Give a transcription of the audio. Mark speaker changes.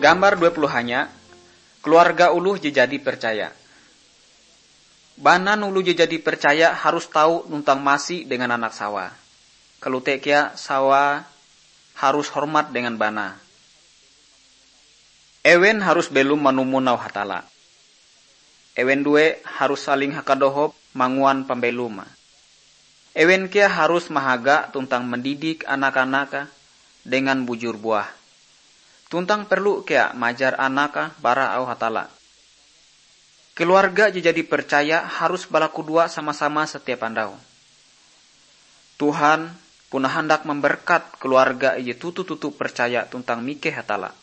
Speaker 1: Gambar 20 hanya, keluarga uluh jadi percaya. Bana nulu jadi percaya harus tahu nuntang masih dengan anak sawa. Kelutekia sawa harus hormat dengan bana. Ewen harus belum manumunau hatala. Ewen due harus saling hakadohop manguan pembelum. Ewen kia harus mahaga tuntang mendidik anak-anaka dengan bujur buah. Tuntang perlu kia majar anaka bara au hatala. Keluarga jadi percaya harus balaku dua sama-sama setiap andau. Tuhan punah hendak memberkat keluarga tutu percaya tuntang mike hatala.